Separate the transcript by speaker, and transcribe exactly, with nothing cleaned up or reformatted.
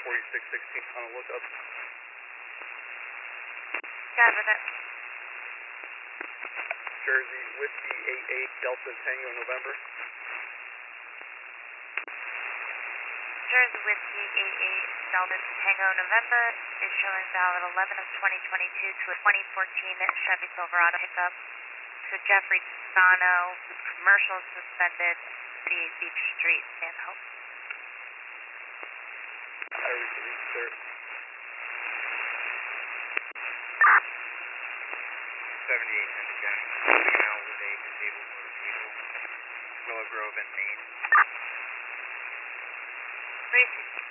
Speaker 1: forty-six sixteen on a lookup.
Speaker 2: Got with it.
Speaker 1: Jersey, Whiskey eight eight, Delta Tango November.
Speaker 2: Jersey, Whiskey eight eight, Delta Tango November is showing valid eleven of twenty twenty-two to a twenty fourteen Chevy Silverado pickup to Jeffrey Toscano, commercial suspended, C Beach Street, San Hope.
Speaker 1: I received, sir.
Speaker 3: seventy-eight Henry County, now with a disabled motor vehicle, Willow Grove and Maine.
Speaker 2: Received.